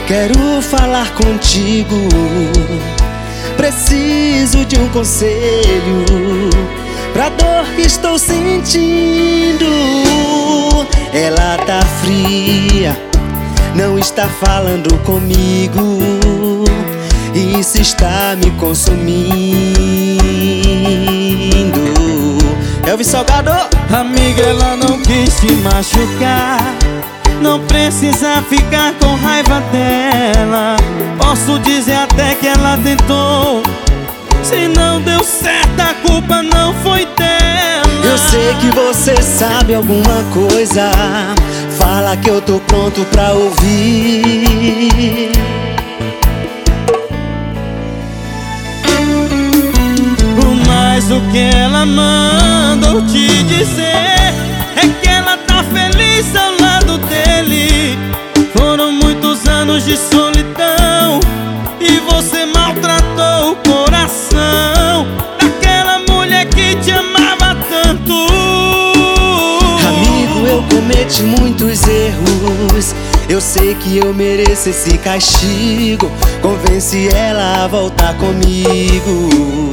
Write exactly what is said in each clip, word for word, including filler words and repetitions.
Quero falar contigo, preciso de um conselho pra dor que estou sentindo. Ela tá fria, não está falando comigo, e isso está me consumindo. Elvis Salgado. Amiga, ela não quis te machucar, não precisa ficar com raiva dela. Posso dizer até que ela tentou, se não deu certo a culpa não foi dela. Eu sei que você sabe alguma coisa, fala que eu tô pronto pra ouvir. Mas o que ela mandou te dizer é que ela tá feliz ao lado dele. Foram muitos anos de solidão e você maltratou o coração daquela mulher que te amava tanto. Amigo, eu cometi muitos erros, eu sei que eu mereço esse castigo. Convence ela a voltar comigo.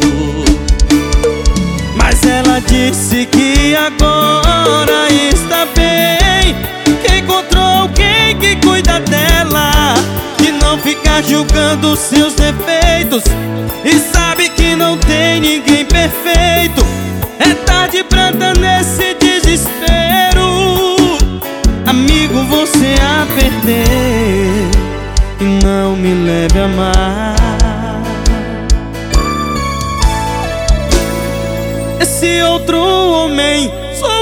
Mas ela disse que agora está bem, que encontrou alguém que cuida dela, que não fica julgando seus defeitos e sabe que não tem ninguém perfeito. É tarde pra andar nesse desespero, amigo, você a perder, e não me leve a mal. Esse outro homem sou